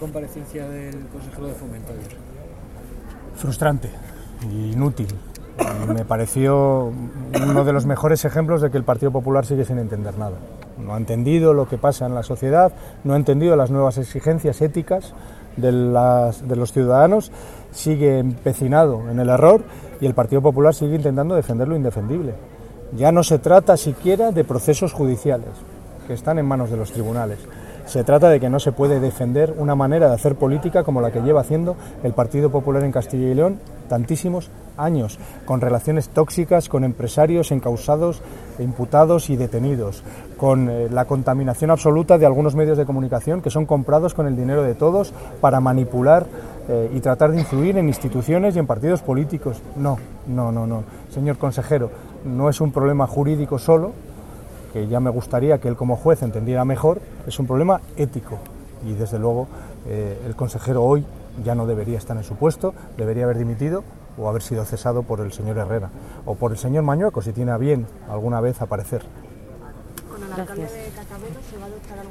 Comparecencia del consejero de Fomento ayer. Frustrante, inútil. Y me pareció uno de los mejores ejemplos de que el Partido Popular sigue sin entender nada. No ha entendido lo que pasa en la sociedad, no ha entendido las nuevas exigencias éticas de los ciudadanos, sigue empecinado en el error y el Partido Popular sigue intentando defender lo indefendible. Ya no se trata siquiera de procesos judiciales, que están en manos de los tribunales. Se trata de que no se puede defender una manera de hacer política como la que lleva haciendo el Partido Popular en Castilla y León tantísimos años, con relaciones tóxicas con empresarios encausados, imputados y detenidos, con la contaminación absoluta de algunos medios de comunicación que son comprados con el dinero de todos para manipular y tratar de influir en instituciones y en partidos políticos. No, señor consejero, no es un problema jurídico solo, que ya me gustaría que él como juez entendiera mejor, es un problema ético y desde luego el consejero hoy ya no debería estar en su puesto, debería haber dimitido o haber sido cesado por el señor Herrera o por el señor Mañueco si tiene a bien alguna vez aparecer. Con el alcalde de Cacabero se va a adoptar